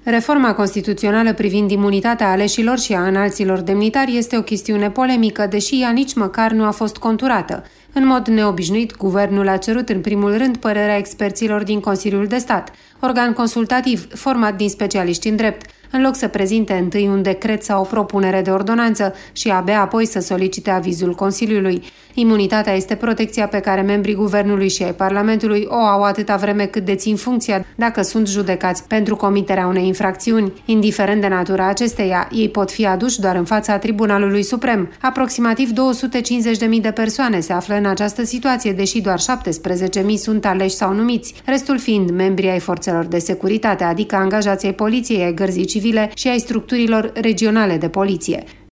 Reforma constituțională privind imunitatea aleșilor și a înalților demnitari este o chestiune polemică, deși ea nici măcar nu a fost conturată. În mod neobișnuit, guvernul a cerut în primul rând părerea experților din Consiliul de Stat, organ consultativ format din specialiști în drept, în loc să prezinte întâi un decret sau o propunere de ordonanță și abia apoi să solicite avizul Consiliului. Imunitatea este protecția pe care membrii guvernului și ai Parlamentului o au atâta vreme cât dețin funcția dacă sunt judecați pentru comiterea unei infracțiuni. Indiferent de natura acesteia, ei pot fi aduși doar în fața Tribunalului Suprem. Aproximativ 250.000 de persoane se află în această situație, deși doar 17.000 sunt aleși sau numiți, restul fiind membri ai forțelor de securitate, adică angajații ai poliției, ai gărzii civile și ai structurilor regionale de poliție.